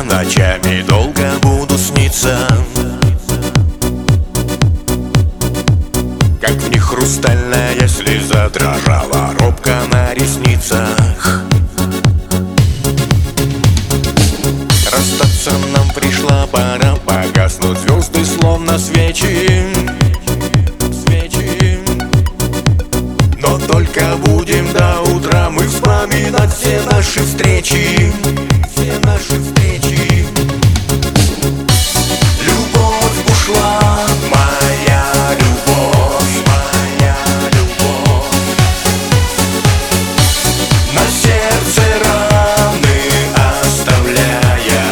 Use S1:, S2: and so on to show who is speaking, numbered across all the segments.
S1: ночами долго буду сниться, как в них хрустальная слеза дрожала робко на ресницах. Расстаться нам пришла пора, погаснут звезды словно свечи. Но только будем до утра мы вспоминать все наши встречи. Все наши встречи. Любовь ушла, моя любовь, моя любовь. На сердце раны оставляя.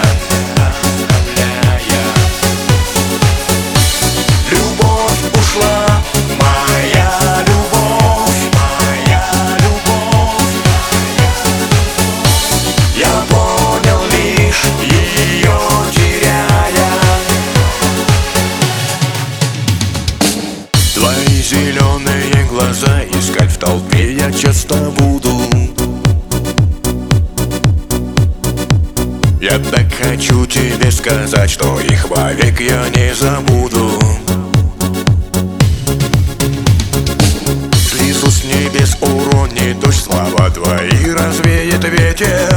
S1: Любовь ушла, моя любовь, моя любовь. Я понял лишь ее теряя. Твои зеленые глаза искать в толпе я часто буду. Я так хочу тебе сказать, что их вовек я не забуду. Слезу с небес уронит дождь, слова твои развеет ветер.